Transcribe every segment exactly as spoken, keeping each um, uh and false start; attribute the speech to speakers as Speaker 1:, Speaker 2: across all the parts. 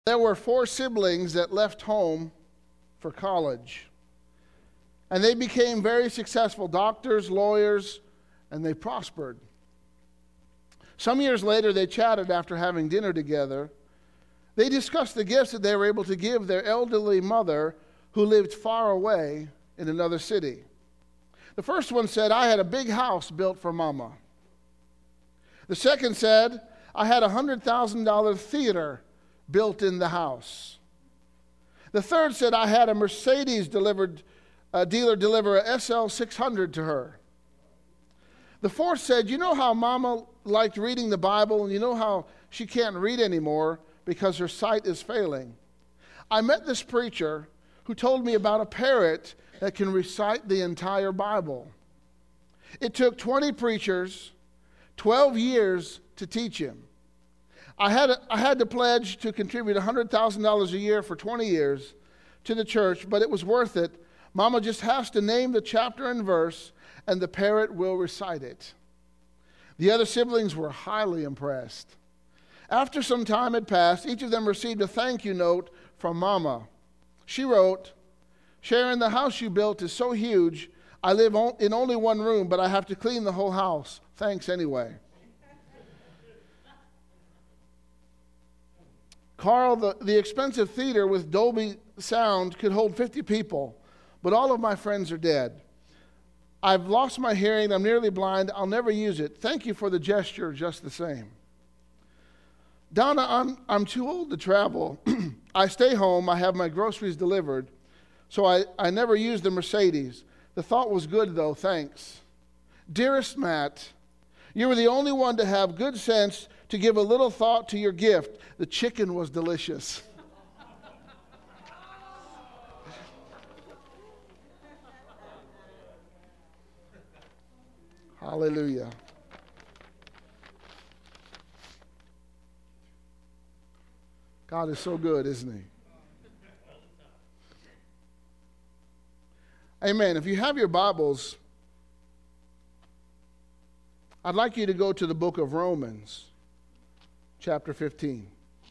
Speaker 1: There were four siblings that left home for college. And they became very successful doctors, lawyers, and they prospered. Some years later, they chatted after having dinner together. They discussed the gifts that they were able to give their elderly mother who lived far away in another city. The first one said, "I had a big house built for Mama." The second said, "I had a one hundred thousand dollars theater built in the house." The third said, "I had a Mercedes delivered, a dealer deliver a S L six hundred to her." The fourth said, "You know how Mama liked reading the Bible, and you know how she can't read anymore because her sight is failing. I met this preacher who told me about a parrot that can recite the entire Bible. It took twenty preachers, twelve years to teach him. I had, I had to pledge to contribute one hundred thousand dollars a year for twenty years to the church, but it was worth it. Mama just has to name the chapter and verse, and the parrot will recite it." The other siblings were highly impressed. After some time had passed, each of them received a thank you note from Mama. She wrote, "Sharon, the house you built is so huge, I live in only one room, but I have to clean the whole house. Thanks anyway." "Carl, the, the expensive theater with Dolby sound could hold fifty people, but all of my friends are dead. I've lost my hearing. I'm nearly blind. I'll never use it. Thank you for the gesture just the same." "Donna, I'm, I'm too old to travel. I stay home. I have my groceries delivered, so I, I never use the Mercedes. The thought was good, though. Thanks. Dearest Matt, you were the only one to have good sense to give a little thought to your gift. The chicken was delicious." Hallelujah. God is so good, isn't he? Amen. If you have your Bibles, I'd like you to go to the book of Romans, chapter fifteen.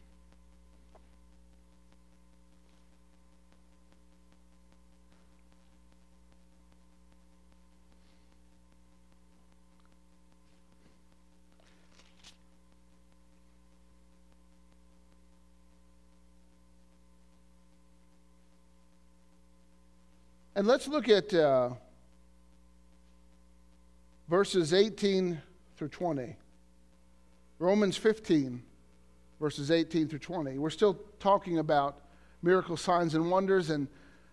Speaker 1: And let's look at uh, verses eighteen through twenty. Romans fifteen, verses eighteen through twenty. We're still talking about miracle signs and wonders. And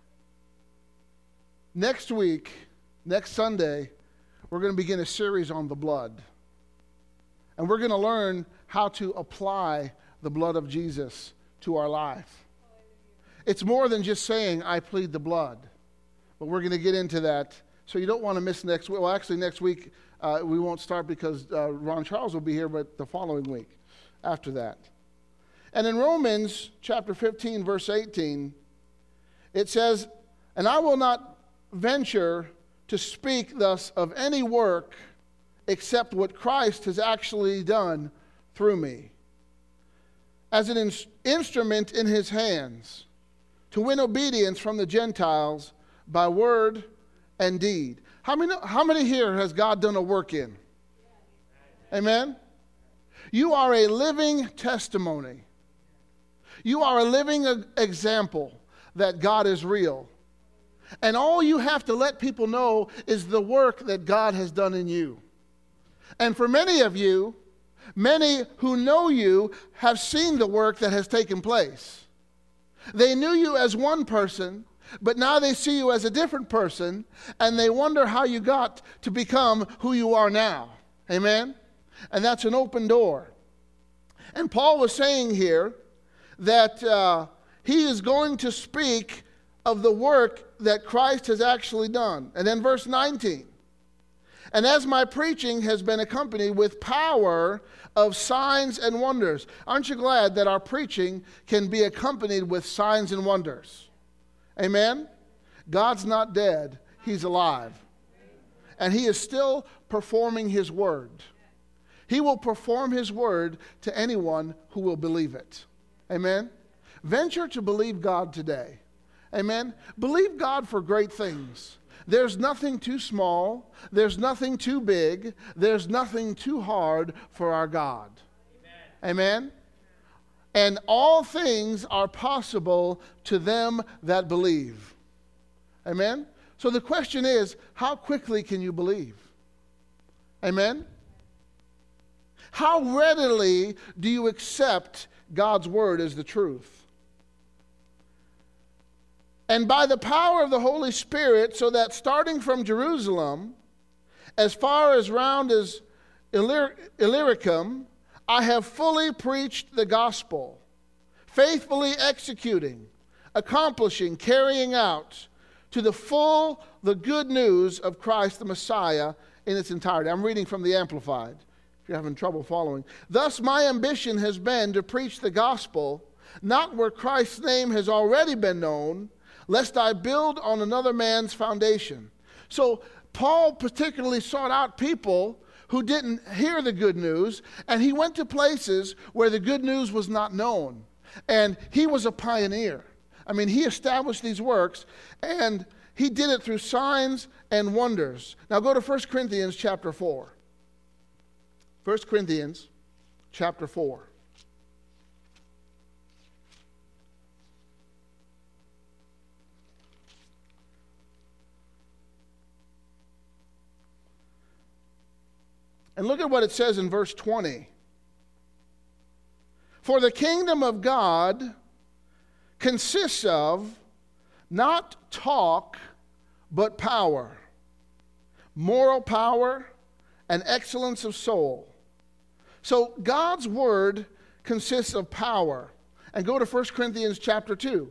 Speaker 1: next week, next Sunday, we're going to begin a series on the blood. And we're going to learn how to apply the blood of Jesus to our life. It's more than just saying, "I plead the blood." But we're going to get into that. So you don't want to miss next week. Well, actually, next week uh, we won't start because uh, Ron Charles will be here, but the following week after that. And in Romans chapter fifteen, verse eighteen, it says, "And I will not venture to speak thus of any work except what Christ has actually done through me, as an in- instrument in his hands, to win obedience from the Gentiles by word and deed." How many, how many here has God done a work in? Amen? You are a living testimony. You are a living example that God is real. And all you have to let people know is the work that God has done in you. And for many of you, many who know you have seen the work that has taken place. They knew you as one person, but now they see you as a different person, and they wonder how you got to become who you are now. Amen? And that's an open door. And Paul was saying here that uh, he is going to speak of the work that Christ has actually done. And then verse nineteen. "And as my preaching has been accompanied with power of signs and wonders." Aren't you glad that our preaching can be accompanied with signs and wonders? Amen? God's not dead. He's alive. And he is still performing his word. He will perform his word to anyone who will believe it. Amen? venture to believe God today. Amen? Believe God for great things. There's nothing too small. There's nothing too big. There's nothing too hard for our God. Amen? Amen? And all things are possible to them that believe. Amen? So the question is, how quickly can you believe? Amen? How readily do you accept God's word as the truth? And by the power of the Holy Spirit, so that starting from Jerusalem, as far as round as Illyr- Illyricum, I have fully preached the gospel, faithfully executing, accomplishing, carrying out to the full the good news of Christ the Messiah in its entirety. I'm reading from the Amplified, if you're having trouble following. Thus my ambition has been to preach the gospel, not where Christ's name has already been known, lest I build on another man's foundation. So Paul particularly sought out people who didn't hear the good news, and he went to places where the good news was not known. And he was a pioneer. I mean, he established these works, and he did it through signs and wonders. Now go to First Corinthians chapter four. First Corinthians chapter four. And look at what it says in verse twenty. For the kingdom of God consists of not talk, but power, moral power, and excellence of soul. So God's word consists of power. And go to First Corinthians chapter two.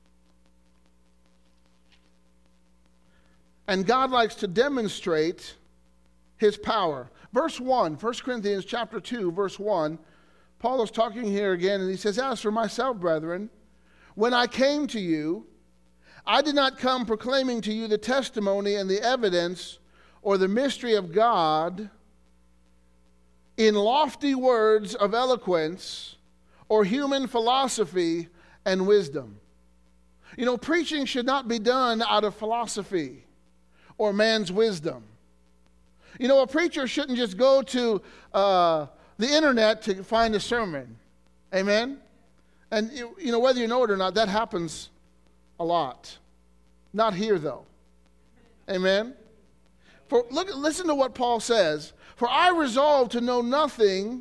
Speaker 1: And God likes to demonstrate his power. Verse one, First Corinthians chapter two, verse one, Paul is talking here again, and he says, as for myself, brethren, when I came to you, I did not come proclaiming to you the testimony and the evidence or the mystery of God in lofty words of eloquence or human philosophy and wisdom. You know, preaching should not be done out of philosophy or man's wisdom. You know, a preacher shouldn't just go to uh, the internet to find a sermon. Amen? And, you, you know, whether you know it or not, that happens a lot. Not here, though. Amen? For look, listen to what Paul says. For I resolved to know nothing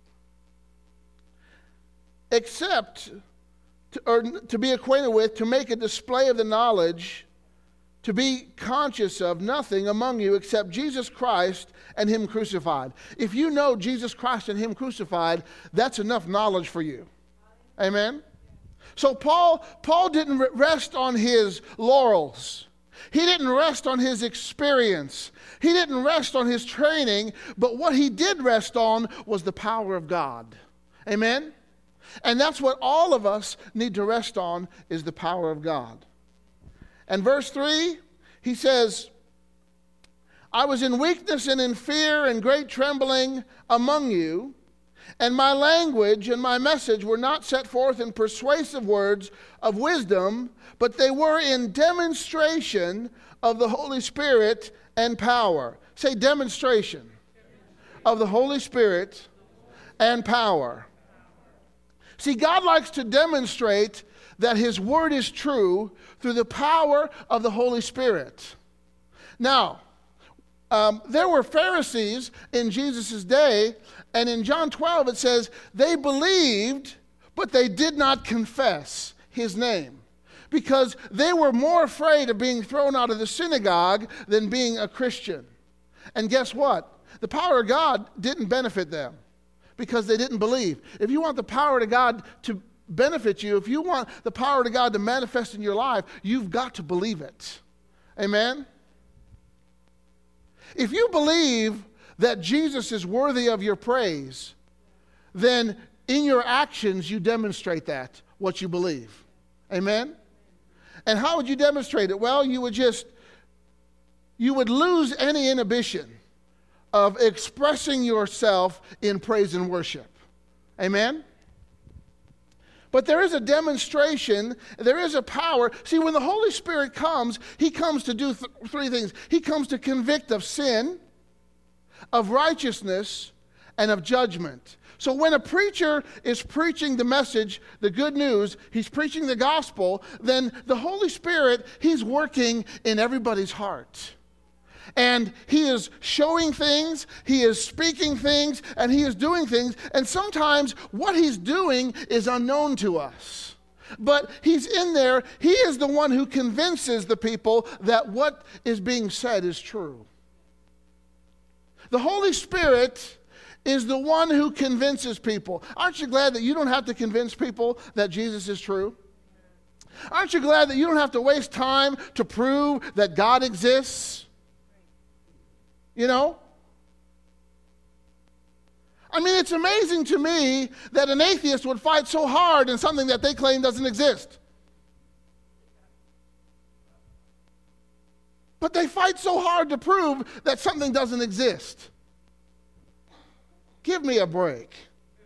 Speaker 1: except, to, or to be acquainted with, to make a display of the knowledge, to be conscious of nothing among you except Jesus Christ and him crucified. If you know Jesus Christ and him crucified, that's enough knowledge for you. Amen? So Paul, Paul didn't rest on his laurels. He didn't rest on his experience. He didn't rest on his training, but what he did rest on was the power of God. Amen? And that's what all of us need to rest on, is the power of God. And verse three, he says, I was in weakness and in fear and great trembling among you, and my language and my message were not set forth in persuasive words of wisdom, but they were in demonstration of the Holy Spirit and power. Say demonstration of the Holy Spirit and power. See, God likes to demonstrate that his word is true through the power of the Holy Spirit. Now, um, there were Pharisees in Jesus' day, and in John twelve it says, they believed, but they did not confess his name, because they were more afraid of being thrown out of the synagogue than being a Christian. And guess what? The power of God didn't benefit them, because they didn't believe. If you want the power of God to benefit you, if you want the power of God to manifest in your life, you've got to believe it. Amen? If you believe that Jesus is worthy of your praise, then in your actions you demonstrate that, what you believe. Amen? And how would you demonstrate it? Well, you would just, you would lose any inhibition of expressing yourself in praise and worship. Amen? But there is a demonstration, there is a power. See, when the Holy Spirit comes, he comes to do th- three things. He comes to convict of sin, of righteousness, and of judgment. So when a preacher is preaching the message, the good news, he's preaching the gospel, then the Holy Spirit, he's working in everybody's heart. And he is showing things, he is speaking things, and he is doing things. And sometimes what he's doing is unknown to us. But he's in there, he is the one who convinces the people that what is being said is true. The Holy Spirit is the one who convinces people. Aren't you glad that you don't have to convince people that Jesus is true? Aren't you glad that you don't have to waste time to prove that God exists? You know? I mean, it's amazing to me that an atheist would fight so hard in something that they claim doesn't exist. But they fight so hard to prove that something doesn't exist. Give me a break.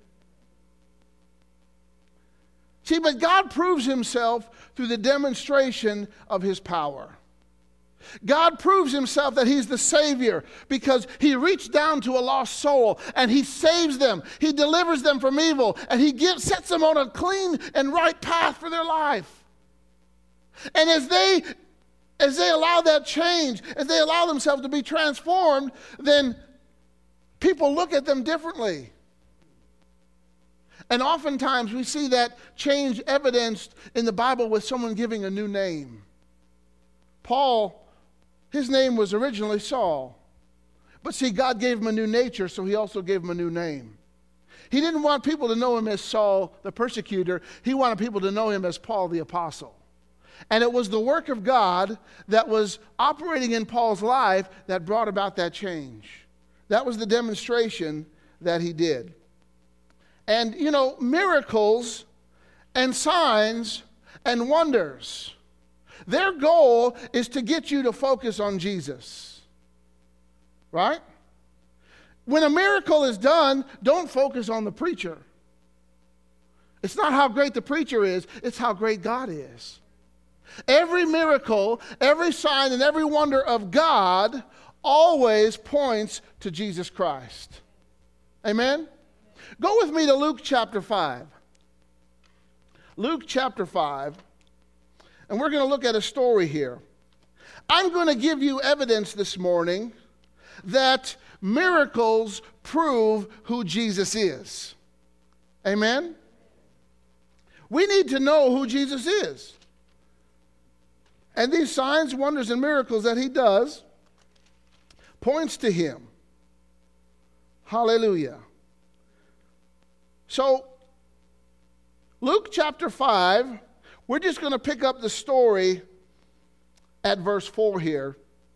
Speaker 1: See, but God proves himself through the demonstration of his power. God proves himself that he's the Savior because he reached down to a lost soul and he saves them. He delivers them from evil and he gives, sets them on a clean and right path for their life. And as they, as they allow that change, as they allow themselves to be transformed, then people look at them differently. And oftentimes we see that change evidenced in the Bible with someone giving a new name. Paul, his name was originally Saul. But see, God gave him a new nature, so he also gave him a new name. He didn't want people to know him as Saul the persecutor. He wanted people to know him as Paul the apostle. And it was the work of God that was operating in Paul's life that brought about that change. That was the demonstration that he did. And, you know, miracles and signs and wonders, their goal is to get you to focus on Jesus. Right? When a miracle is done, don't focus on the preacher. It's not how great the preacher is, it's how great God is. Every miracle, every sign, and every wonder of God always points to Jesus Christ. Amen? Go with me to Luke chapter five. Luke chapter five. And we're going to look at a story here. I'm going to give you evidence this morning that miracles prove who Jesus is. Amen? We need to know who Jesus is. And these signs, wonders, and miracles that he does points to him. Hallelujah. So, Luke chapter five, we're just going to pick up the story at verse four here.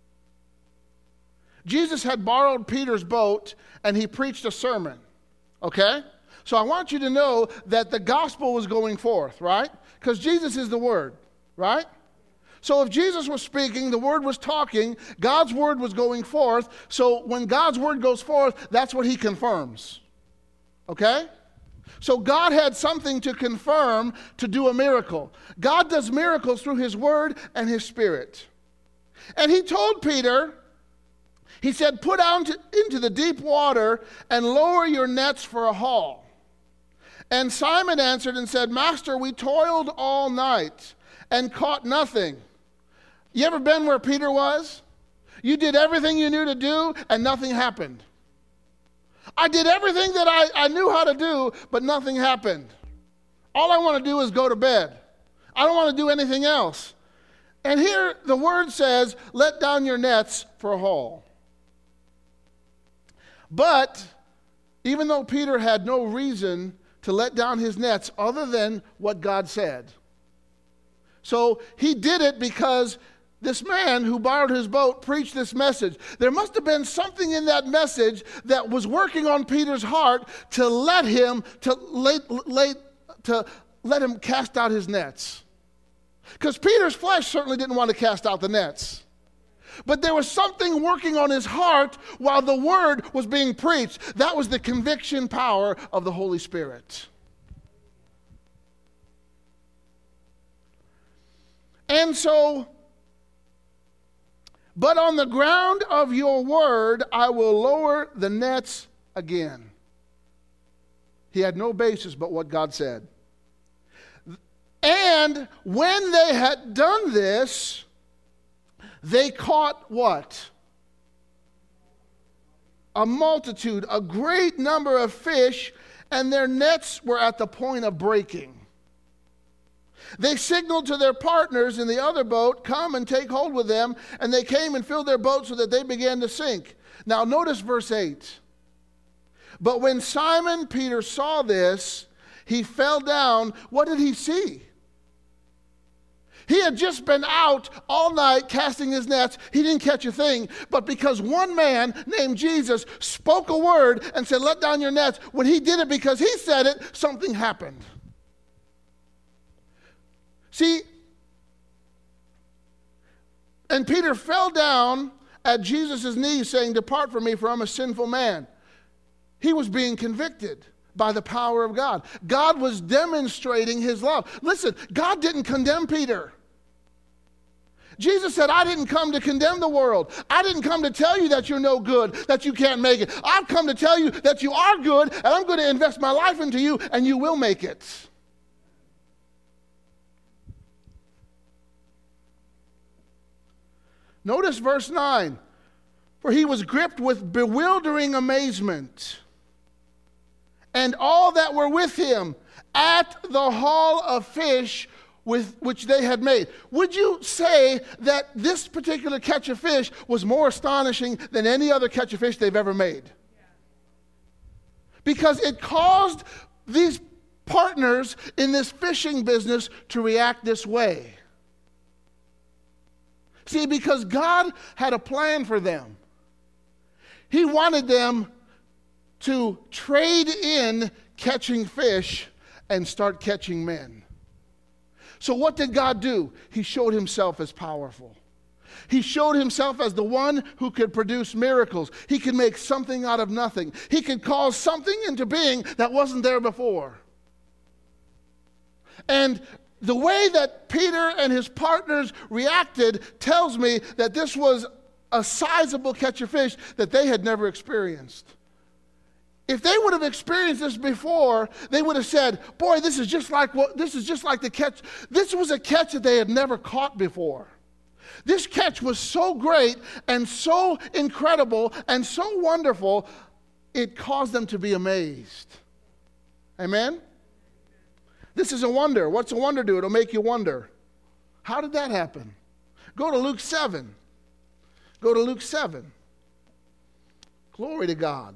Speaker 1: Jesus had borrowed Peter's boat and he preached a sermon. Okay? So I want you to know that the gospel was going forth, right? Because Jesus is the word, right? So if Jesus was speaking, the word was talking, God's word was going forth. So when God's word goes forth, that's what he confirms. Okay? So God had something to confirm to do a miracle. God does miracles through his word and his spirit. And he told Peter, he said, put out into the deep water and lower your nets for a haul. And Simon answered and said, Master, we toiled all night and caught nothing. You ever been where Peter was? You did everything you knew to do and nothing happened. I did everything that I, I knew how to do, but nothing happened. All I want to do is go to bed. I don't want to do anything else. And here the word says, let down your nets for a haul. But even though Peter had no reason to let down his nets other than what God said. So he did it because this man who borrowed his boat preached this message. There must have been something in that message that was working on Peter's heart to let him to lay, lay, to let him cast out his nets. Because Peter's flesh certainly didn't want to cast out the nets. But there was something working on his heart while the word was being preached. That was the conviction power of the Holy Spirit. And so, but on the ground of your word, I will lower the nets again. He had no basis but what God said. And when they had done this, they caught what? A multitude, a great number of fish, and their nets were at the point of breaking. They signaled to their partners in the other boat, come and take hold with them, and they came and filled their boat so that they began to sink. Now notice verse eight. But when Simon Peter saw this, he fell down. What did he see? He had just been out all night casting his nets. He didn't catch a thing. But because one man named Jesus spoke a word and said, let down your nets, when he did it because he said it, something happened. See, and Peter fell down at Jesus' knees saying, depart from me, for I'm a sinful man. He was being convicted by the power of God. God was demonstrating his love. Listen, God didn't condemn Peter. Jesus said, I didn't come to condemn the world. I didn't come to tell you that you're no good, that you can't make it. I've come to tell you that you are good, and I'm going to invest my life into you, and you will make it. Notice verse nine. For he was gripped with bewildering amazement, and all that were with him at the haul of fish with which they had made. Would you say that this particular catch of fish was more astonishing than any other catch of fish they've ever made? Because it caused these partners in this fishing business to react this way. See, because God had a plan for them. He wanted them to trade in catching fish and start catching men. So what did God do? He showed himself as powerful. He showed himself as the one who could produce miracles. He could make something out of nothing. He could cause something into being that wasn't there before. And the way that Peter and his partners reacted tells me that this was a sizable catch of fish that they had never experienced. If they would have experienced this before, they would have said, boy, this is just like what this is just like the catch. This was a catch that they had never caught before. This catch was so great and so incredible and so wonderful, it caused them to be amazed. Amen? This is a wonder. What's a wonder do? It'll make you wonder. How did that happen? Go to Luke seven. Go to Luke seven. Glory to God.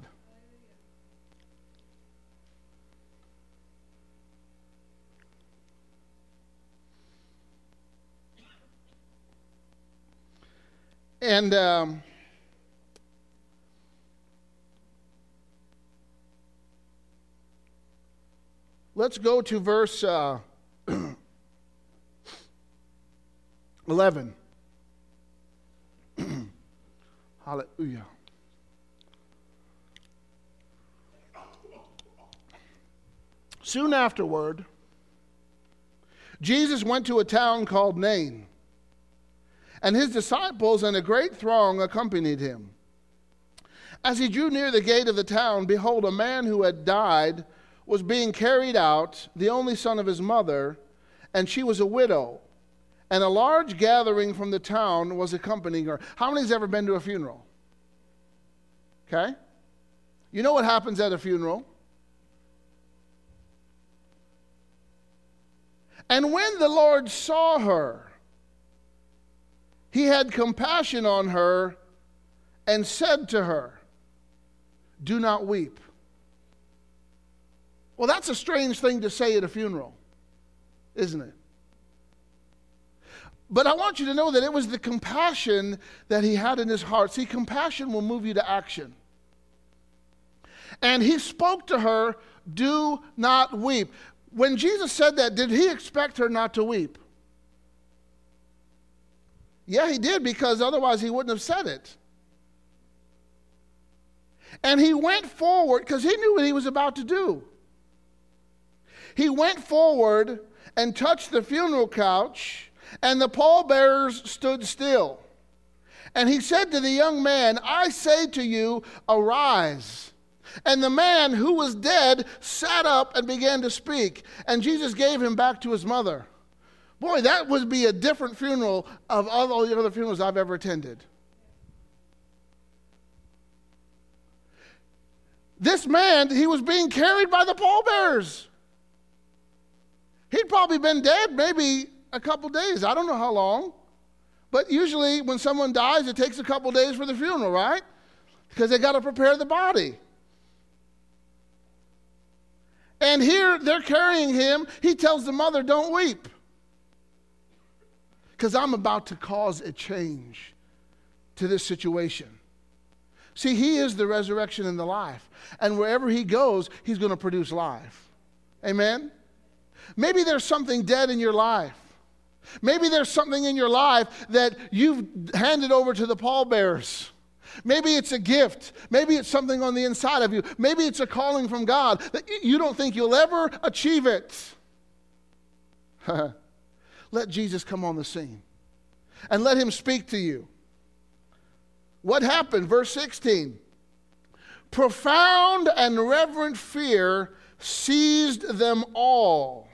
Speaker 1: And um, let's go to verse uh, eleven. Hallelujah. Soon afterward, Jesus went to a town called Nain, and his disciples and a great throng accompanied him. As he drew near the gate of the town, behold, a man who had died was being carried out, the only son of his mother, and she was a widow. And a large gathering from the town was accompanying her. How many's ever been to a funeral? Okay? You know what happens at a funeral? And when the Lord saw her, he had compassion on her and said to her, do not weep. Well, that's a strange thing to say at a funeral, isn't it? But I want you to know that it was the compassion that he had in his heart. See, compassion will move you to action. And he spoke to her, do not weep. When Jesus said that, did he expect her not to weep? Yeah, he did, because otherwise he wouldn't have said it. And he went forward, because he knew what he was about to do. He went forward and touched the funeral couch, And the pallbearers stood still. And he said to the young man, I say to you, arise. And the man who was dead sat up and began to speak. And Jesus gave him back to his mother. Boy, that would be a different funeral of all the other funerals I've ever attended. This man, he was being carried by the pallbearers. He'd probably been dead maybe a couple days. I don't know how long. But usually when someone dies, it takes a couple days for the funeral, right? Because they got to prepare the body. And here they're carrying him. He tells the mother, don't weep. Because I'm about to cause a change to this situation. See, he is the resurrection and the life. And wherever he goes, he's going to produce life. Amen? Maybe there's something dead in your life. Maybe there's something in your life that you've handed over to the pallbearers. Maybe it's a gift. Maybe it's something on the inside of you. Maybe it's a calling from God that you don't think you'll ever achieve it. Let Jesus come on the scene and let him speak to you. What happened? Verse sixteen. Profound and reverent fear seized them all.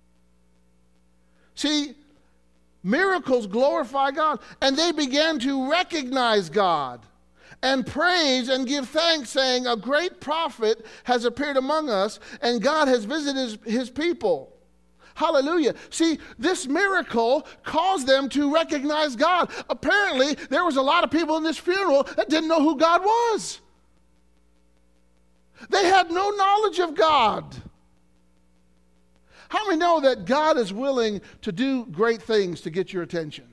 Speaker 1: See, miracles glorify God, and they began to recognize God and praise and give thanks, saying, a great prophet has appeared among us, and God has visited his, his people. Hallelujah. See, this miracle caused them to recognize God. Apparently, there was a lot of people in this funeral that didn't know who God was. They had no knowledge of God. How many know that God is willing to do great things to get your attention?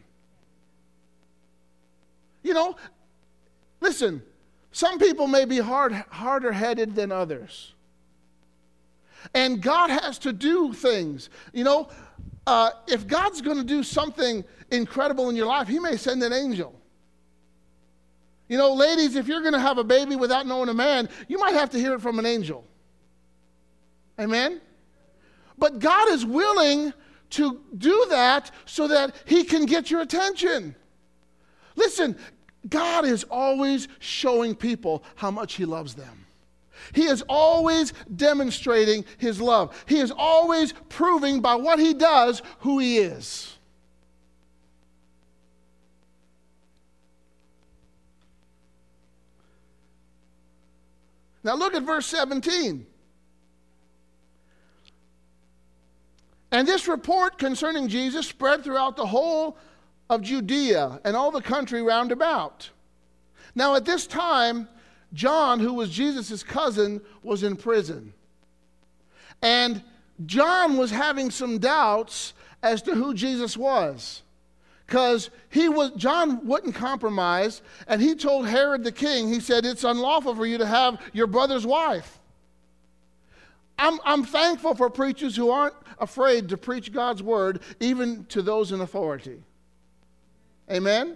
Speaker 1: You know, listen, some people may be hard, harder headed than others. And God has to do things. You know, uh, if God's going to do something incredible in your life, he may send an angel. You know, ladies, if you're going to have a baby without knowing a man, you might have to hear it from an angel. Amen? But God is willing to do that so that he can get your attention. Listen, God is always showing people how much he loves them. He is always demonstrating his love. He is always proving by what he does who he is. Now look at verse seventeen. And this report concerning Jesus spread throughout the whole of Judea and all the country round about. Now at this time, John, who was Jesus' cousin, was in prison. And John was having some doubts as to who Jesus was. Because he was John wouldn't compromise, and he told Herod the king, he said, it's unlawful for you to have your brother's wife. I'm, I'm thankful for preachers who aren't afraid to preach God's word, even to those in authority. Amen?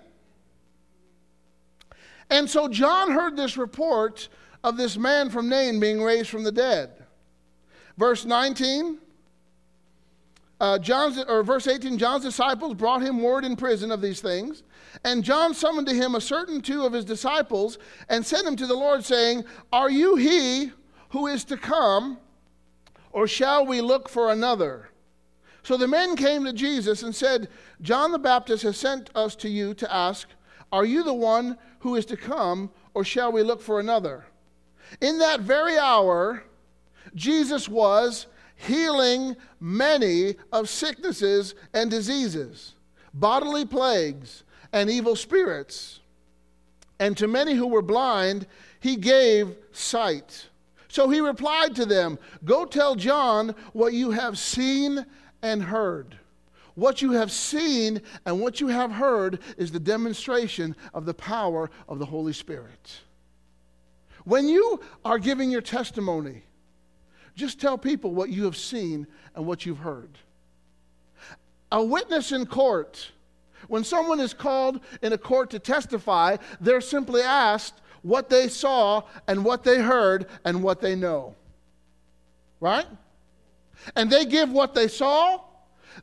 Speaker 1: And so John heard this report of this man from Nain being raised from the dead. Verse nineteen, uh, John's, or verse eighteen, John's disciples brought him word in prison of these things. And John summoned to him a certain two of his disciples and sent him to the Lord, saying, are you he who is to come, or shall we look for another? So the men came to Jesus and said, John the Baptist has sent us to you to ask, are you the one who is to come, or shall we look for another? In that very hour, Jesus was healing many of sicknesses and diseases, bodily plagues, and evil spirits. And to many who were blind, he gave sight. So he replied to them, go tell John what you have seen and heard. What you have seen and what you have heard is the demonstration of the power of the Holy Spirit. When you are giving your testimony, just tell people what you have seen and what you've heard. A witness in court, when someone is called in a court to testify, they're simply asked what they saw and what they heard and what they know. Right? And they give what they saw.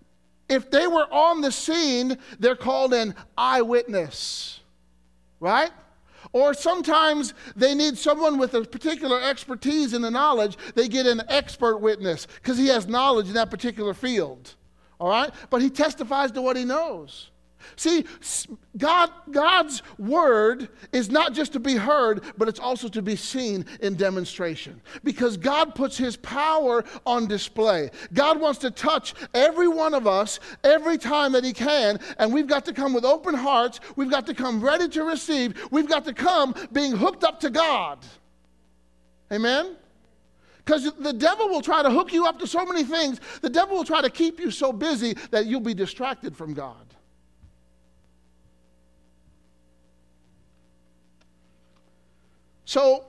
Speaker 1: if they were on the scene, they're called an eyewitness, right? Or sometimes they need someone with a particular expertise in the knowledge. They get an expert witness because he has knowledge in that particular field, all right? But he testifies to what he knows. See, God, God's word is not just to be heard, but it's also to be seen in demonstration. Because God puts his power on display. God wants to touch every one of us every time that he can, and we've got to come with open hearts. We've got to come ready to receive. We've got to come being hooked up to God. Amen? Because the devil will try to hook you up to so many things. The devil will try to keep you so busy that you'll be distracted from God. So,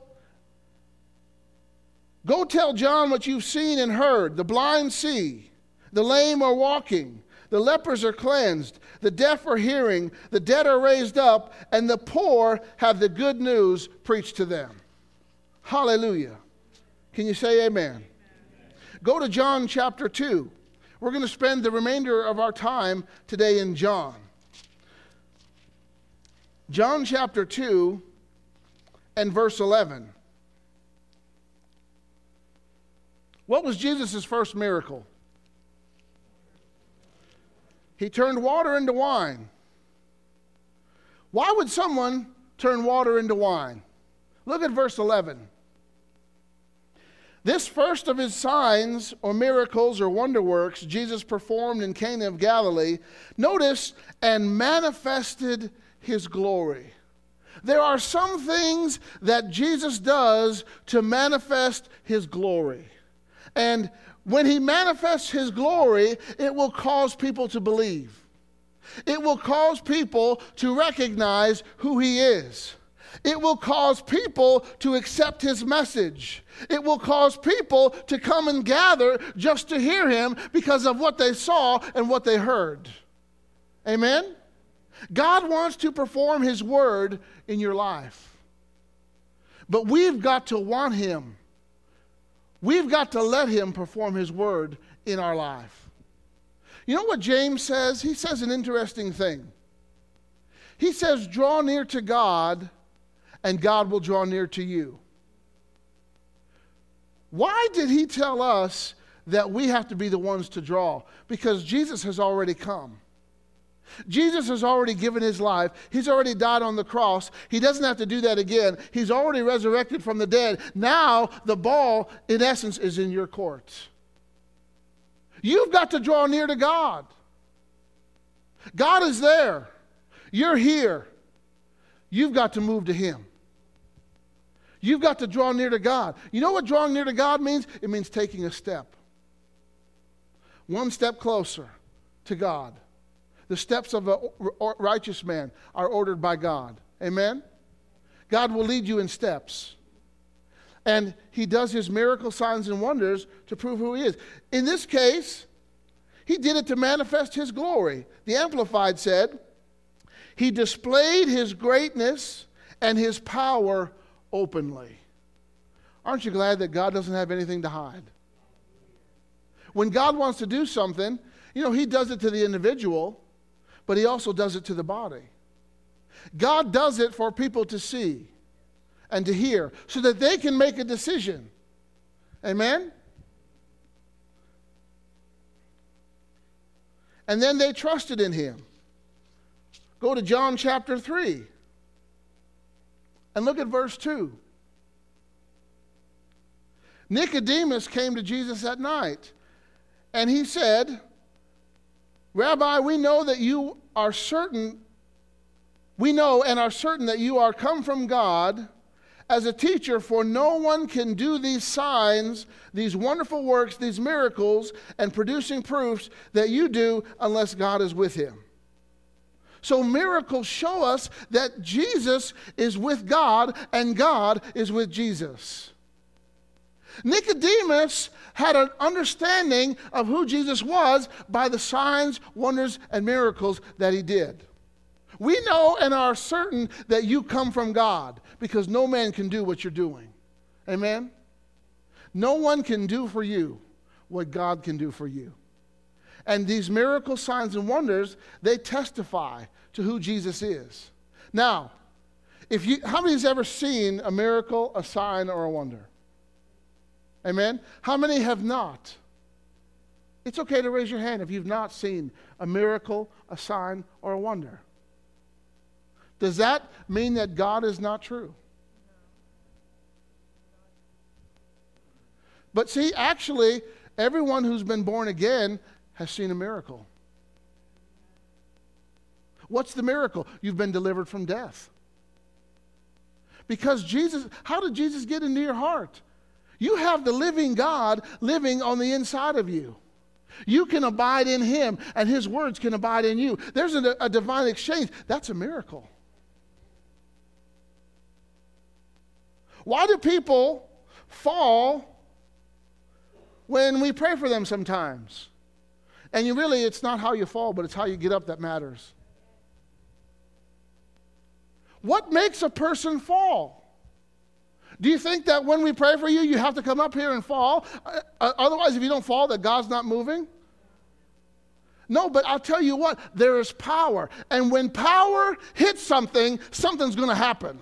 Speaker 1: go tell John what you've seen and heard. The blind see, the lame are walking, the lepers are cleansed, the deaf are hearing, the dead are raised up, and the poor have the good news preached to them. Hallelujah. Can you say amen? Amen. Go to John chapter two. We're going to spend the remainder of our time today in John. John chapter two. And verse eleven. What was Jesus' first miracle? He turned water into wine. Why would someone turn water into wine? Look at verse eleven. This first of his signs or miracles or wonder works Jesus performed in Cana of Galilee, notice, and manifested his glory. There are some things that Jesus does to manifest his glory. And when he manifests his glory, it will cause people to believe. It will cause people to recognize who he is. It will cause people to accept his message. It will cause people to come and gather just to hear him because of what they saw and what they heard. Amen? God wants to perform his word in your life. But we've got to want him. We've got to let him perform his word in our life. You know what James says? He says an interesting thing. He says, draw near to God, and God will draw near to you. Why did he tell us that we have to be the ones to draw? Because Jesus has already come. Jesus has already given his life. He's already died on the cross. He doesn't have to do that again. He's already resurrected from the dead. Now the ball, in essence, is in your court. You've got to draw near to God. God is there. You're here. You've got to move to him. You've got to draw near to God. You know what drawing near to God means? It means taking a step. One step closer to God. The steps of a righteous man are ordered by God. Amen? God will lead you in steps. And he does his miracle signs and wonders to prove who he is. In this case, he did it to manifest his glory. The Amplified said, he displayed his greatness and his power openly. Aren't you glad that God doesn't have anything to hide? When God wants to do something, you know, he does it to the individual, but he also does it to the body. God does it for people to see and to hear so that they can make a decision. Amen? And then they trusted in him. Go to John chapter three and look at verse two. Nicodemus came to Jesus at night, and he said, Rabbi, we know that you are certain, we know and are certain that you are come from God as a teacher, for no one can do these signs, these wonderful works, these miracles, and producing proofs that you do unless God is with him. So miracles show us that Jesus is with God and God is with Jesus. Nicodemus had an understanding of who Jesus was by the signs, wonders, and miracles that he did. We know and are certain that you come from God because no man can do what you're doing. Amen? No one can do for you what God can do for you. And these miracle signs and wonders, they testify to who Jesus is. Now, if you, how many has ever seen a miracle, a sign, or a wonder? Amen? How many have not? It's okay to raise your hand if you've not seen a miracle, a sign, or a wonder. Does that mean that God is not true? But see, actually, everyone who's been born again has seen a miracle. What's the miracle? You've been delivered from death. Because Jesus, how did Jesus get into your heart? You have the living God living on the inside of you. You can abide in him, and his words can abide in you. There's a, a divine exchange. That's a miracle. Why do people fall when we pray for them sometimes? And you really, it's not how you fall, but it's how you get up that matters. What makes a person fall? Do you think that when we pray for you, you have to come up here and fall? Uh, otherwise, if you don't fall, that God's not moving? No, but I'll tell you what, there is power. And when power hits something, something's going to happen.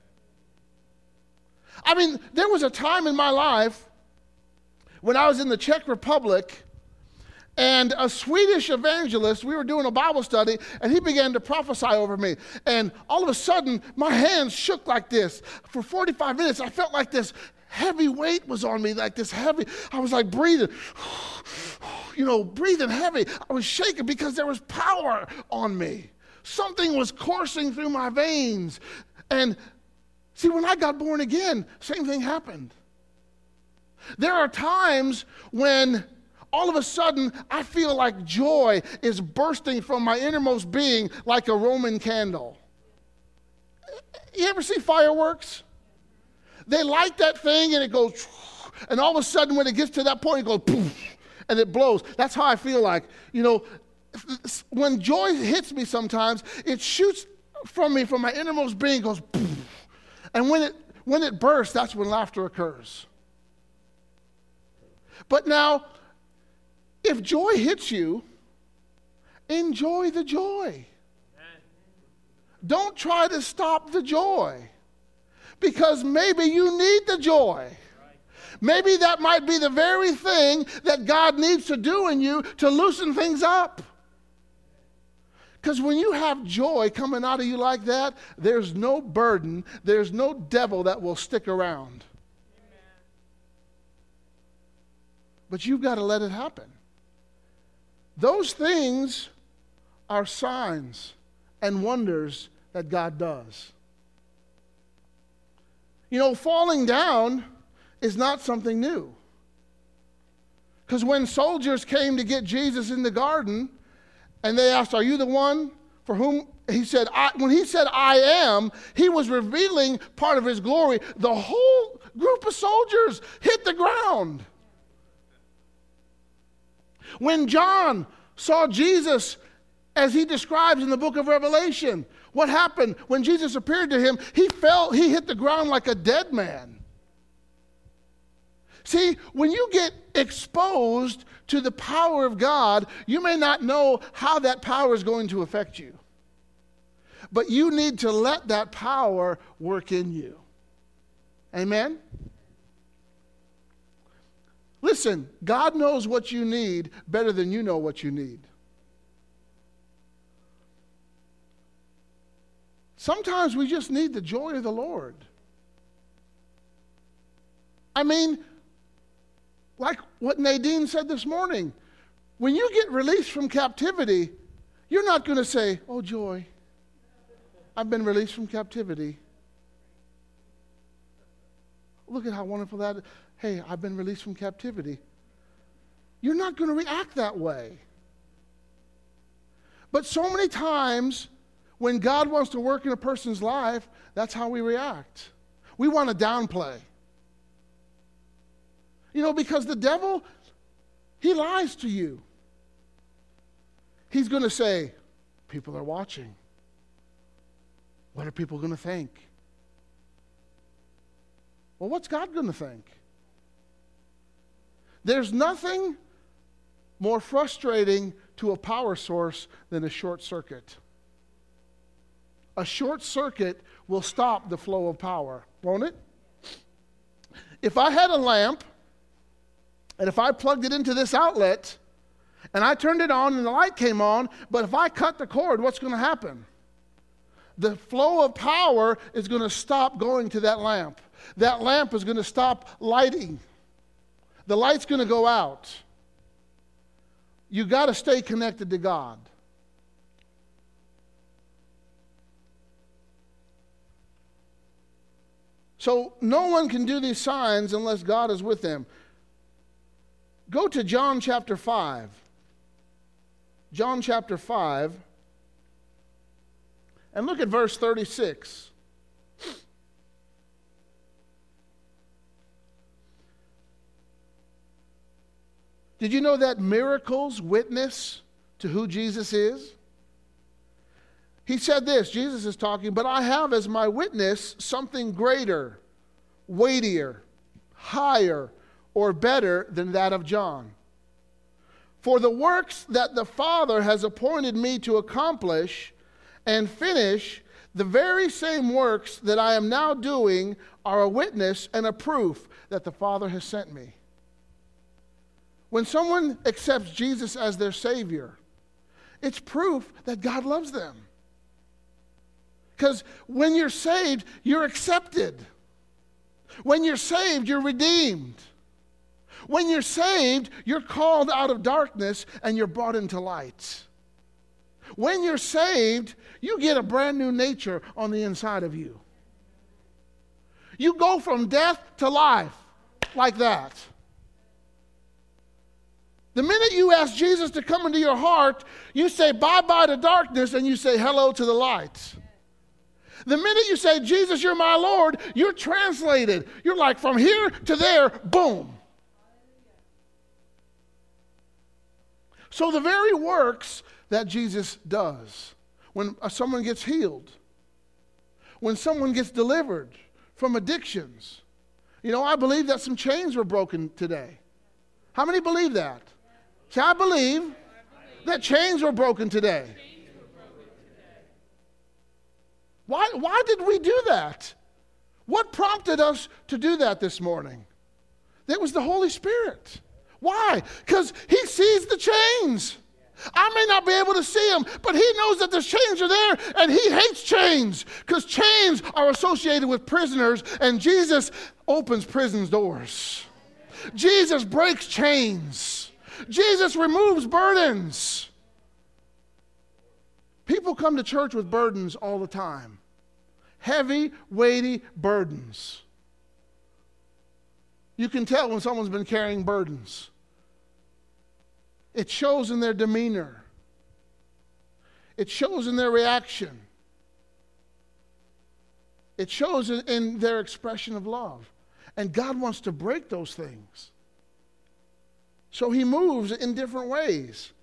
Speaker 1: I mean, there was a time in my life when I was in the Czech Republic, and a Swedish evangelist, we were doing a Bible study, and he began to prophesy over me. And all of a sudden, my hands shook like this. For forty-five minutes, I felt like this heavy weight was on me, like this heavy. I was like breathing, you know, breathing heavy. I was shaking because there was power on me. Something was coursing through my veins. And see, when I got born again, same thing happened. There are times when all of a sudden, I feel like joy is bursting from my innermost being like a Roman candle. You ever see fireworks? They light that thing and it goes, and all of a sudden when it gets to that point, it goes, poof, and it blows. That's how I feel like. You know, when joy hits me sometimes, it shoots from me, from my innermost being, goes, poof. And when it, when it bursts, that's when laughter occurs. But now, if joy hits you, enjoy the joy. Amen. Don't try to stop the joy, because maybe you need the joy. Right. Maybe that might be the very thing that God needs to do in you to loosen things up. Because when you have joy coming out of you like that, there's no burden, there's no devil that will stick around. Amen. But you've got to let it happen. Those things are signs and wonders that God does. You know, falling down is not something new. Because when soldiers came to get Jesus in the garden, and they asked, "Are you the one for whom?" He said, I, when he said, "I am," he was revealing part of his glory. The whole group of soldiers hit the ground. When John saw Jesus, as he describes in the book of Revelation, what happened? When Jesus appeared to him, he fell, he hit the ground like a dead man. See, when you get exposed to the power of God, you may not know how that power is going to affect you. But you need to let that power work in you. Amen? Listen, God knows what you need better than you know what you need. Sometimes we just need the joy of the Lord. I mean, like what Nadine said this morning, when you get released from captivity, you're not going to say, "Oh, joy, I've been released from captivity. Look at how wonderful that is. Hey, I've been released from captivity." You're not going to react that way. But so many times when God wants to work in a person's life, that's how we react. We want to downplay. You know, because the devil, he lies to you. He's going to say, "People are watching. What are people going to think?" Well, what's God going to think? There's nothing more frustrating to a power source than a short circuit. A short circuit will stop the flow of power, won't it? If I had a lamp, and if I plugged it into this outlet, and I turned it on and the light came on, but if I cut the cord, what's going to happen? The flow of power is going to stop going to that lamp. That lamp is going to stop lighting. The light's going to go out. You got to stay connected to God. So no one can do these signs unless God is with them. Go to John chapter five. John chapter five. And look at verse thirty-six. Did you know that miracles witness to who Jesus is? He said this, Jesus is talking, but I have as my witness something greater, weightier, higher, or better than that of John. For the works that the Father has appointed me to accomplish and finish, the very same works that I am now doing are a witness and a proof that the Father has sent me. When someone accepts Jesus as their Savior, it's proof that God loves them. Because when you're saved, you're accepted. When you're saved, you're redeemed. When you're saved, you're called out of darkness and you're brought into light. When you're saved, you get a brand new nature on the inside of you. You go from death to life like that. The minute you ask Jesus to come into your heart, you say bye-bye to darkness and you say hello to the light. The minute you say, Jesus, you're my Lord, you're translated. You're like from here to there, boom. So the very works that Jesus does, when someone gets healed, when someone gets delivered from addictions, you know, I believe that some chains were broken today. How many believe that? Say, I believe that chains were broken today. Why, why did we do that? What prompted us to do that this morning? It was the Holy Spirit. Why? Because He sees the chains. I may not be able to see them, but He knows that the chains are there, and He hates chains because chains are associated with prisoners, and Jesus opens prison's doors. Jesus breaks chains. Jesus removes burdens. People come to church with burdens all the time. Heavy, weighty burdens. You can tell when someone's been carrying burdens. It shows in their demeanor. It shows in their reaction. It shows in, in their expression of love. And God wants to break those things. So He moves in different ways.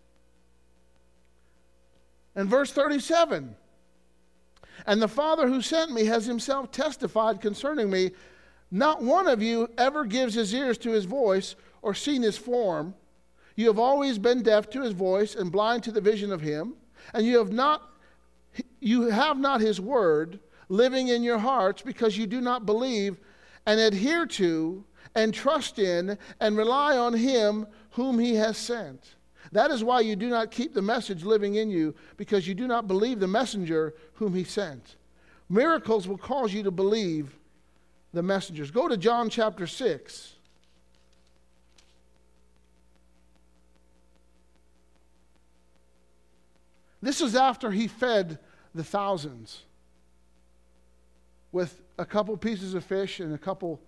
Speaker 1: And verse thirty-seven, and the Father who sent me has Himself testified concerning me. Not one of you ever gives his ears to His voice or seen His form. You have always been deaf to His voice and blind to the vision of Him. And you have not, you have not His word living in your hearts because you do not believe and adhere to and trust in and rely on Him whom He has sent. That is why you do not keep the message living in you, because you do not believe the messenger whom He sent. Miracles will cause you to believe the messengers. Go to John chapter six. This is after He fed the thousands with a couple pieces of fish and a couple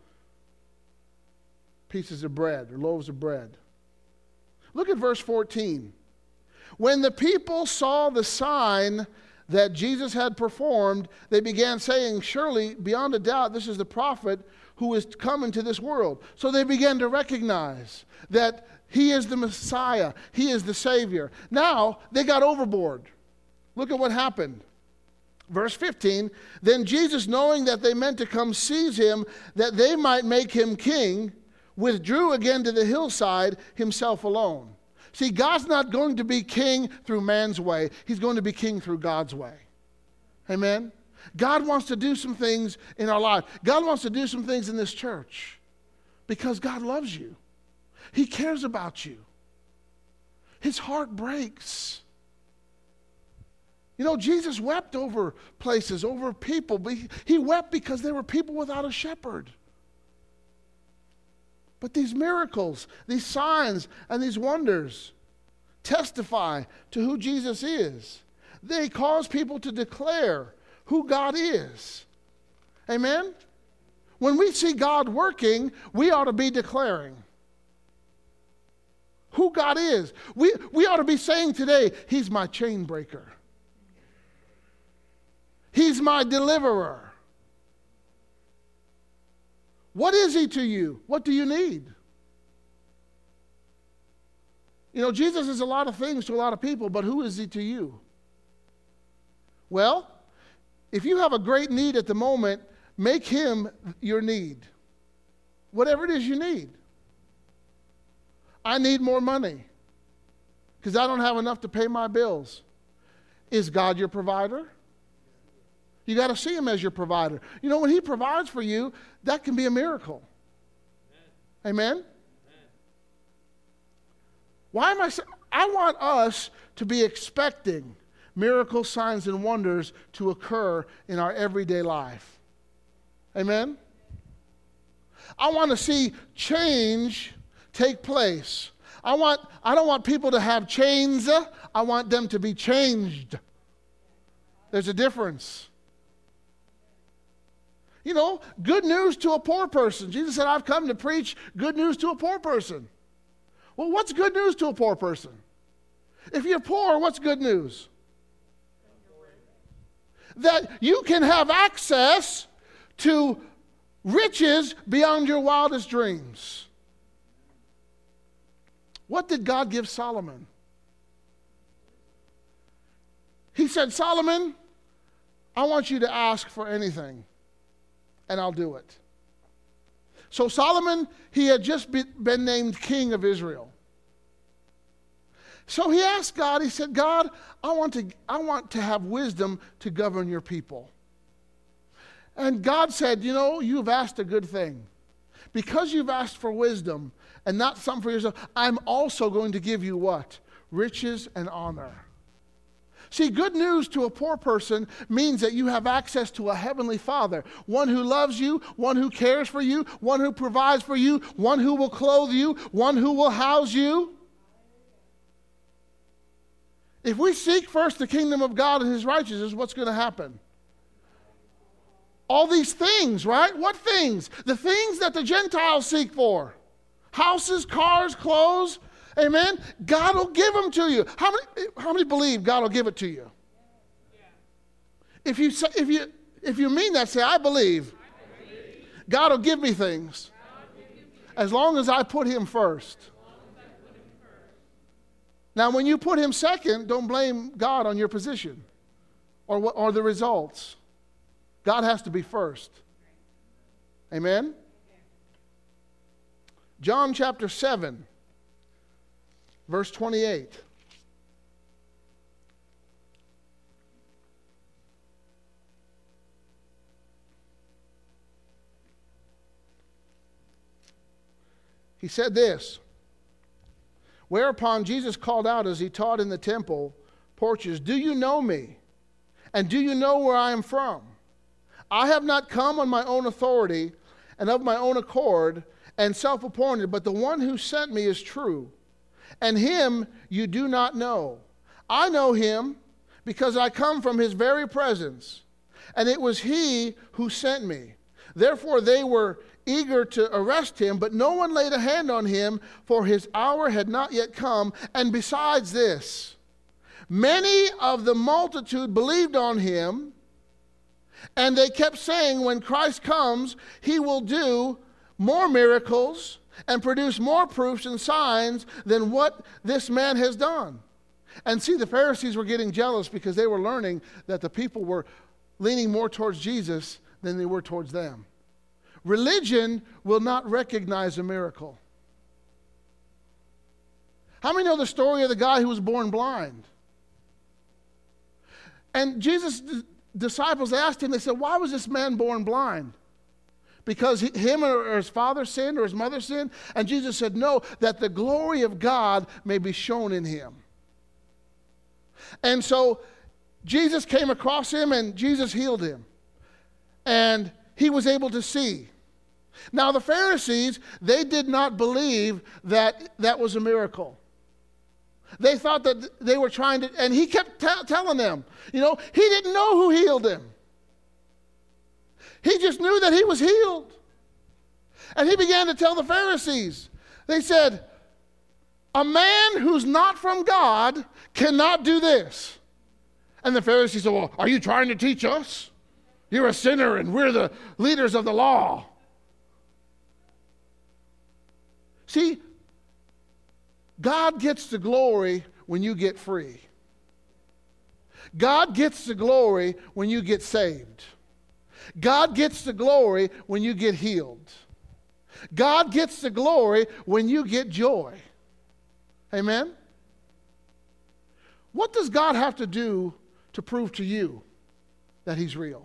Speaker 1: pieces of bread, or loaves of bread. Look at verse fourteen. When the people saw the sign that Jesus had performed, they began saying, surely, beyond a doubt, this is the prophet who is come into this world. So they began to recognize that He is the Messiah. He is the Savior. Now, they got overboard. Look at what happened. Verse fifteen, then Jesus, knowing that they meant to come seize Him, that they might make Him king, withdrew again to the hillside, Himself alone. See, God's not going to be king through man's way. He's going to be king through God's way. Amen? God wants to do some things in our life. God wants to do some things in this church because God loves you. He cares about you. His heart breaks. You know, Jesus wept over places, over people. But he, he wept because there were people without a shepherd. But these miracles, these signs, and these wonders testify to who Jesus is. They cause people to declare who God is. Amen? When we see God working, we ought to be declaring who God is. We, we ought to be saying today, He's my chain breaker. He's my deliverer. What is He to you? What do you need? You know, Jesus is a lot of things to a lot of people, but who is He to you? Well, if you have a great need at the moment, make Him your need. Whatever it is you need. I need more money because I don't have enough to pay my bills. Is God your provider? You got to see Him as your provider. You know, when He provides for you, that can be a miracle. Amen? Amen? Why am I saying? I want us to be expecting miracles, signs, and wonders to occur in our everyday life. Amen? I want to see change take place. I want, I don't want people to have chains. I want them to be changed. There's a difference. You know, good news to a poor person. Jesus said, I've come to preach good news to a poor person. Well, what's good news to a poor person? If you're poor, what's good news? That you can have access to riches beyond your wildest dreams. What did God give Solomon? He said, Solomon, I want you to ask for anything, and I'll do it. So Solomon, he had just been named king of Israel. So he asked God, he said, God, I want to, I want to have wisdom to govern your people. And God said, you know, you've asked a good thing. Because you've asked for wisdom and not something for yourself, I'm also going to give you what? Riches and honor. See, good news to a poor person means that you have access to a heavenly Father, one who loves you, one who cares for you, one who provides for you, one who will clothe you, one who will house you. If we seek first the kingdom of God and His righteousness, what's going to happen? All these things, right? What things? The things that the Gentiles seek for. Houses, cars, clothes. Amen? God will give them to you. How many, how many believe God will give it to you? Yeah. If you say, if you if you mean that, say, I believe, I believe. God will give me things give me as long as I put Him first. Put him first. Now, when you put Him second, don't blame God on your position or what, or the results. God has to be first. Amen? John chapter seven. Verse twenty-eight. He said this, whereupon Jesus called out as He taught in the temple porches, do you know me? And do you know where I am from? I have not come on my own authority and of my own accord and self-appointed, but the one who sent me is true. And Him you do not know. I know Him because I come from His very presence, and it was He who sent me. Therefore they were eager to arrest Him, but no one laid a hand on Him, for His hour had not yet come. And besides this, many of the multitude believed on Him, and they kept saying, when Christ comes, He will do more miracles and produce more proofs and signs than what this man has done. And see, the Pharisees were getting jealous because they were learning that the people were leaning more towards Jesus than they were towards them. Religion will not recognize a miracle. How many know the story of the guy who was born blind? And Jesus' d- disciples asked him, they said, why was this man born blind? Because he, him or his father sinned or his mother sinned? And Jesus said, no, that the glory of God may be shown in him. And so Jesus came across him and Jesus healed him. And he was able to see. Now the Pharisees, they did not believe that that was a miracle. They thought that they were trying to, and he kept t- telling them, you know, he didn't know who healed him. He just knew that he was healed. And he began to tell the Pharisees, they said, a man who's not from God cannot do this. And the Pharisees said, well, are you trying to teach us? You're a sinner and we're the leaders of the law. See, God gets the glory when you get free. God gets the glory when you get saved. God gets the glory when you get healed. God gets the glory when you get joy. Amen? What does God have to do to prove to you that he's real?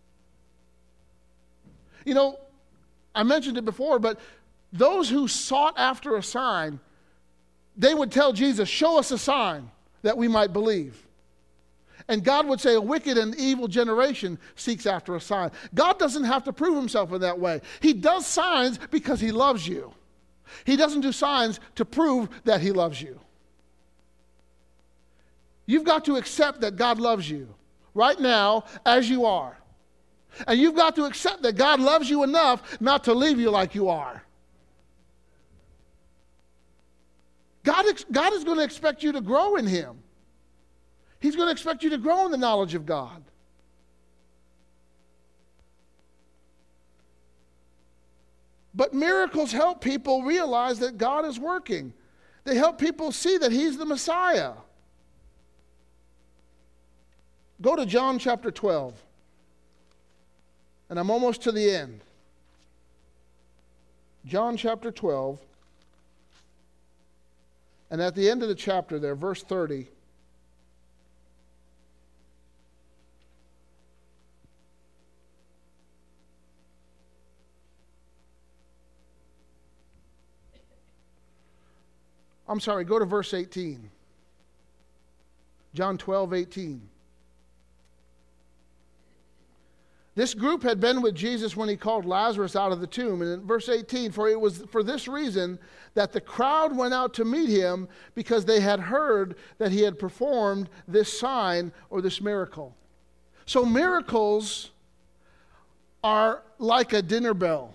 Speaker 1: You know, I mentioned it before, but those who sought after a sign, they would tell Jesus, show us a sign that we might believe. And God would say, a wicked and evil generation seeks after a sign. God doesn't have to prove himself in that way. He does signs because he loves you. He doesn't do signs to prove that he loves you. You've got to accept that God loves you right now as you are. And you've got to accept that God loves you enough not to leave you like you are. God, God is going to expect you to grow in him. He's going to expect you to grow in the knowledge of God. But miracles help people realize that God is working. They help people see that he's the Messiah. Go to John chapter twelve. And I'm almost to the end. John chapter twelve. And at the end of the chapter there, verse thirty. I'm sorry, go to verse eighteen. John twelve, eighteen. This group had been with Jesus when he called Lazarus out of the tomb. And in verse eighteen, for it was for this reason that the crowd went out to meet him, because they had heard that he had performed this sign or this miracle. So miracles are like a dinner bell.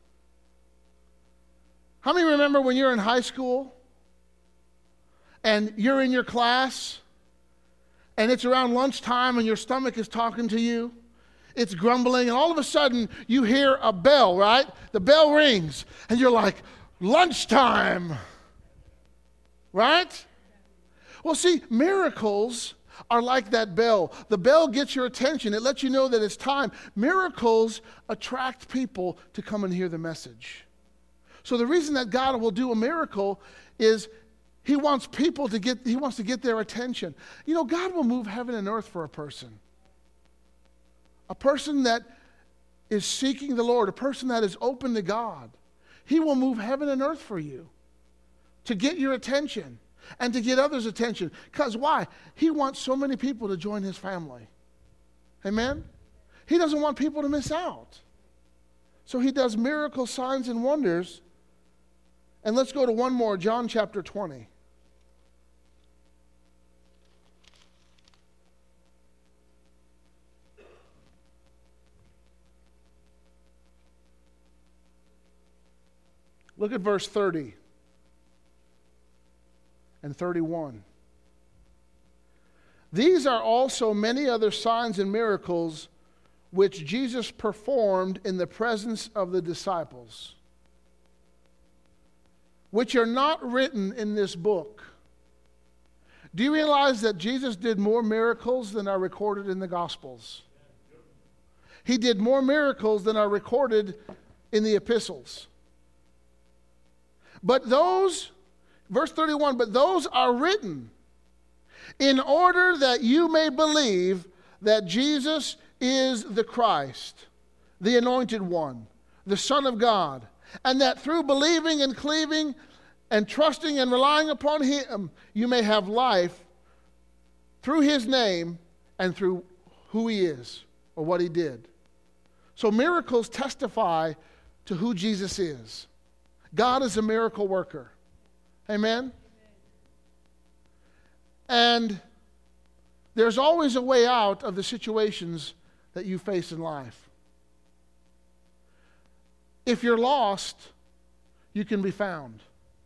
Speaker 1: How many remember when you're in high school and you're in your class and it's around lunchtime and your stomach is talking to you? It's grumbling, and all of a sudden you hear a bell, right? The bell rings, and you're like, lunchtime, right? Well, see, miracles are like that bell. The bell gets your attention. It lets you know that it's time. Miracles attract people to come and hear the message. So the reason that God will do a miracle is he wants people to get, he wants to get their attention. You know, God will move heaven and earth for a person. A person that is seeking the Lord, a person that is open to God. He will move heaven and earth for you to get your attention and to get others' attention. Because why? He wants so many people to join his family. Amen? He doesn't want people to miss out. So he does miracles, signs, and wonders. And let's go to one more, John chapter twenty. Look at verse thirty and thirty-one. These are also many other signs and miracles which Jesus performed in the presence of the disciples, which are not written in this book. Do you realize that Jesus did more miracles than are recorded in the Gospels? He did more miracles than are recorded in the epistles. But those Verse thirty-one, but those are written in order that you may believe that Jesus is the Christ, the anointed one, the Son of God, and that through believing and cleaving and trusting and relying upon him, you may have life through his name and through who he is or what he did. So miracles testify to who Jesus is. God is a miracle worker. Amen? And there's always a way out of the situations that you face in life. If you're lost, you can be found.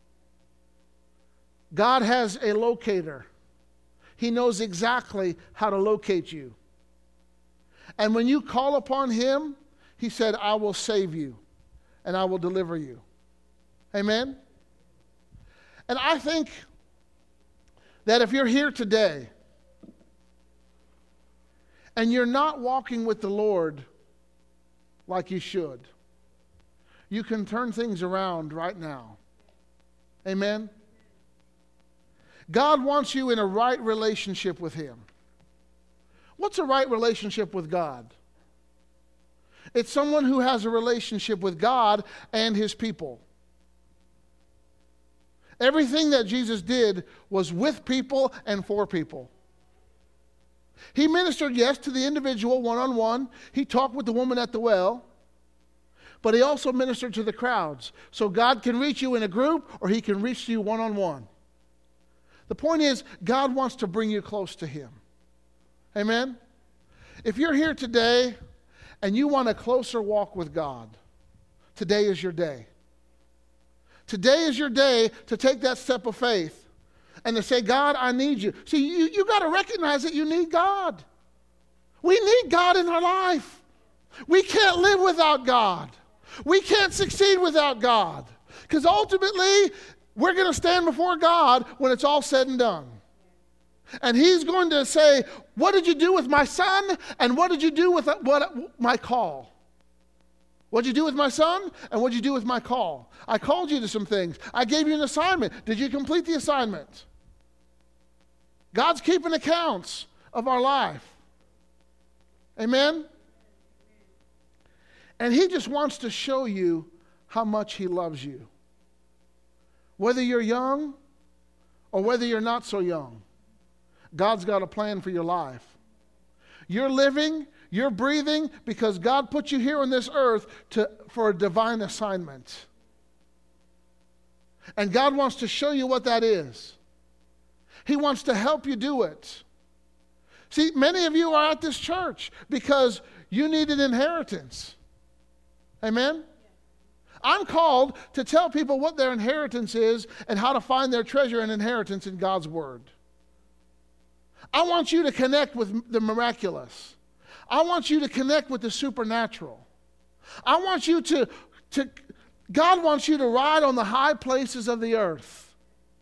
Speaker 1: God has a locator. He knows exactly how to locate you. And when you call upon him, he said, I will save you and I will deliver you. Amen? And I think that if you're here today and you're not walking with the Lord like you should, you can turn things around right now. Amen? God wants you in a right relationship with him. What's a right relationship with God? It's someone who has a relationship with God and his people. Everything that Jesus did was with people and for people. He ministered, yes, to the individual one-on-one. He talked with the woman at the well. But he also ministered to the crowds. So God can reach you in a group or he can reach you one-on-one. The point is, God wants to bring you close to him. Amen? If you're here today and you want a closer walk with God, today is your day. Today is your day to take that step of faith and to say, God, I need you. See, you, you got to recognize that you need God. We need God in our life. We can't live without God. We can't succeed without God. Because ultimately, we're going to stand before God when it's all said and done. And he's going to say, what did you do with my son? And what did you do with what, my call? What did you do with my son? And what did you do with my call? I called you to some things. I gave you an assignment. Did you complete the assignment? God's keeping accounts of our life. Amen? And he just wants to show you how much he loves you. Whether you're young or whether you're not so young, God's got a plan for your life. You're living, you're breathing because God put you here on this earth to, for a divine assignment. And God wants to show you what that is. He wants to help you do it. See, many of you are at this church because you need an inheritance. Amen? I'm called to tell people what their inheritance is and how to find their treasure and inheritance in God's Word. I want you to connect with the miraculous. I want you to connect with the supernatural. I want you to, to, God wants you to ride on the high places of the earth.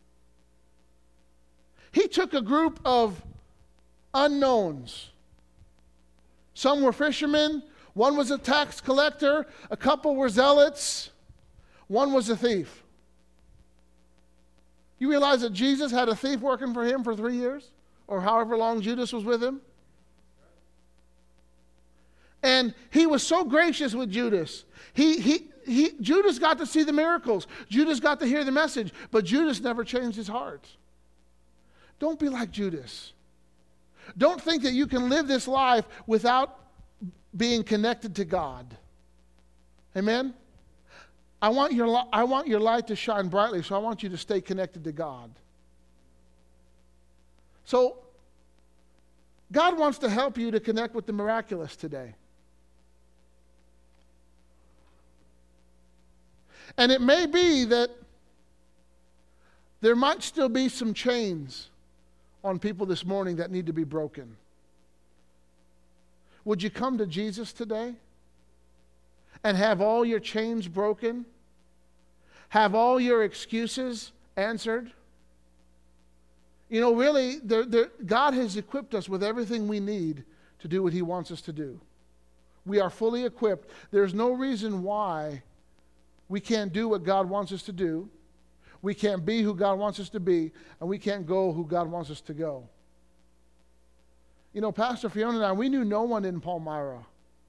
Speaker 1: He took a group of unknowns. Some were fishermen. One was a tax collector. A couple were zealots. One was a thief. You realize that Jesus had a thief working for him for three years? Or however long Judas was with him? And he was so gracious with Judas. He, he, he, Judas got to see the miracles. Judas got to hear the message. But Judas never changed his heart. Don't be like Judas. Don't think that you can live this life without being connected to God. Amen? I want your, I want your light to shine brightly, so I want you to stay connected to God. So, God wants to help you to connect with the miraculous today. And it may be that there might still be some chains on people this morning that need to be broken. Would you come to Jesus today and have all your chains broken? Have all your excuses answered? You know, really, there, there, God has equipped us with everything we need to do what he wants us to do. We are fully equipped. There's no reason why we can't do what God wants us to do. we can't be who God wants us to be, and we can't go who God wants us to go. You know, Pastor Fiona and I, we knew no one in Palmyra.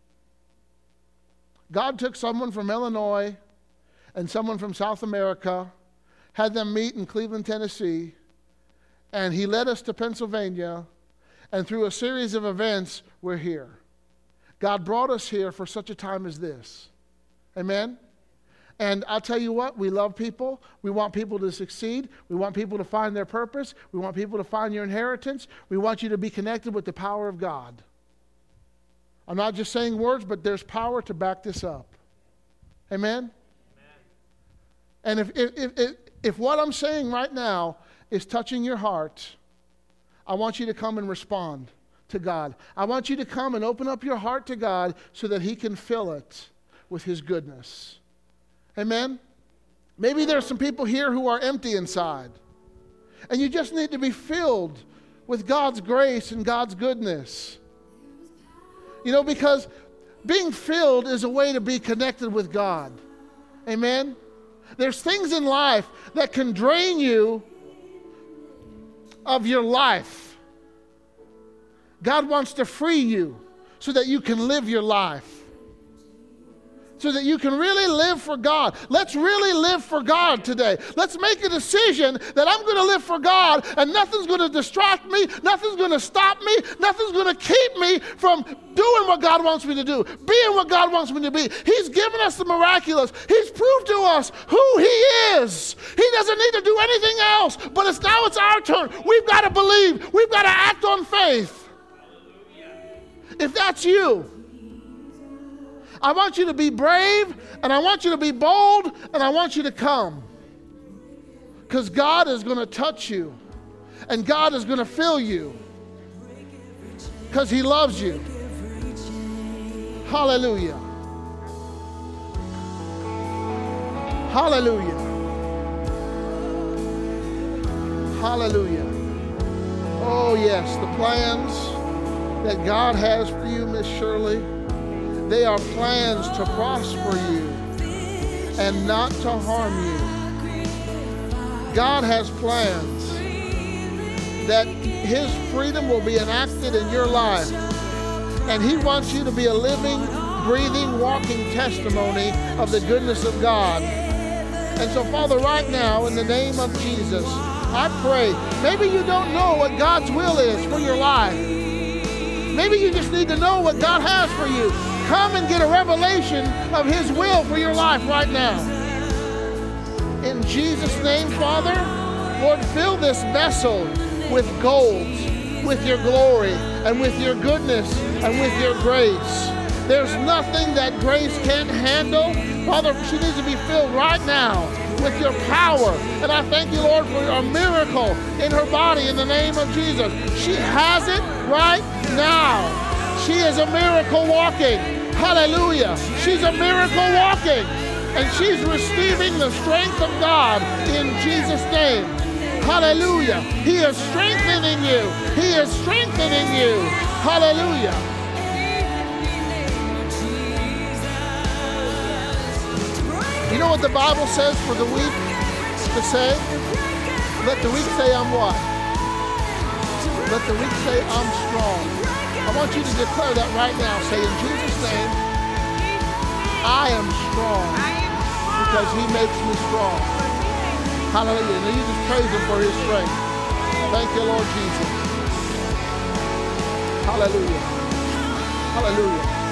Speaker 1: God took someone from Illinois and someone from South America, had them meet in Cleveland, Tennessee, and he led us to Pennsylvania, and through a series of events, we're here. God brought us here for such a time as this. Amen? And I'll tell you what, we love people. We want people to succeed. We want people to find their purpose. We want people to find your inheritance. We want you to be connected with the power of God. I'm not just saying words, but there's power to back this up. Amen? Amen. And if, if, if, if, if what I'm saying right now is touching your heart, I want you to come and respond to God. I want you to come and open up your heart to God so that He can fill it with His goodness. Amen? Maybe there's some people here who are empty inside. And you just need to be filled with God's grace and God's goodness. You know, because being filled is a way to be connected with God. Amen? There's things in life that can drain you of your life. God wants to free you so that you can live your life. So that you can really live for God. Let's really live for God today. Let's make a decision that I'm going to live for God, and nothing's going to distract me, nothing's going to stop me, nothing's going to keep me from doing what God wants me to do, being what God wants me to be. He's given us the miraculous. He's proved to us who He is. He doesn't need to do anything else, but it's now it's our turn. We've got to believe. We've got to act on faith. If that's you, I want you to be brave, and I want you to be bold, and I want you to come. Because God is going to touch you, and God is going to fill you, because He loves you. Hallelujah. Hallelujah. Hallelujah. Oh yes, the plans that God has for you, Miss Shirley, they are plans to prosper you and not to harm you. God has plans that His freedom will be enacted in your life. And He wants you to be a living, breathing, walking testimony of the goodness of God. And so, Father, right now, in the name of Jesus, I pray, maybe you don't know what God's will is for your life. Maybe you just need to know what God has for you. Come and get a revelation of His will for your life right now. In Jesus' name, Father, Lord, fill this vessel with gold, with your glory, and with your goodness, and with your grace. There's nothing that grace can't handle. Father, she needs to be filled right now with your power. And I thank you, Lord, for a miracle in her body in the name of Jesus. She has it right now. She is a miracle walking. Hallelujah. She's a miracle walking. And she's receiving the strength of God in Jesus' name. Hallelujah. He is strengthening you. He is strengthening you. Hallelujah. You know what the Bible says for the weak to say? Let the weak say, I'm what? Let the weak say, I'm strong. I want you to declare that right now. Say, in Jesus' name, I am strong because He makes me strong. Hallelujah. And you just praise Him for His strength. Thank you, Lord Jesus. Hallelujah. Hallelujah.